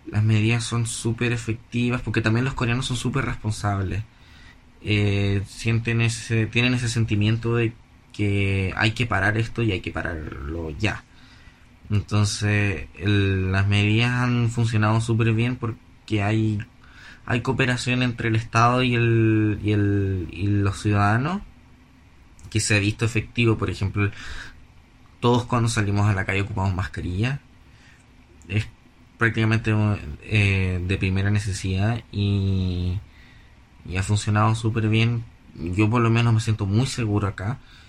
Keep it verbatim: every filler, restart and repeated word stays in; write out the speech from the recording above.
las medidas son súper efectivas porque también los coreanos son súper responsables. Eh, sienten ese, tienen ese sentimiento de que hay que parar esto y hay que pararlo ya. Entonces, el- las medidas han funcionado súper bien porque hay, hay cooperación entre el Estado y, el, y, el, y los ciudadanos que se ha visto efectivo. Por ejemplo, todos cuando salimos a la calle ocupamos mascarilla. Es prácticamente eh, de primera necesidad y, y ha funcionado súper bien. Yo por lo menos me siento muy seguro acá.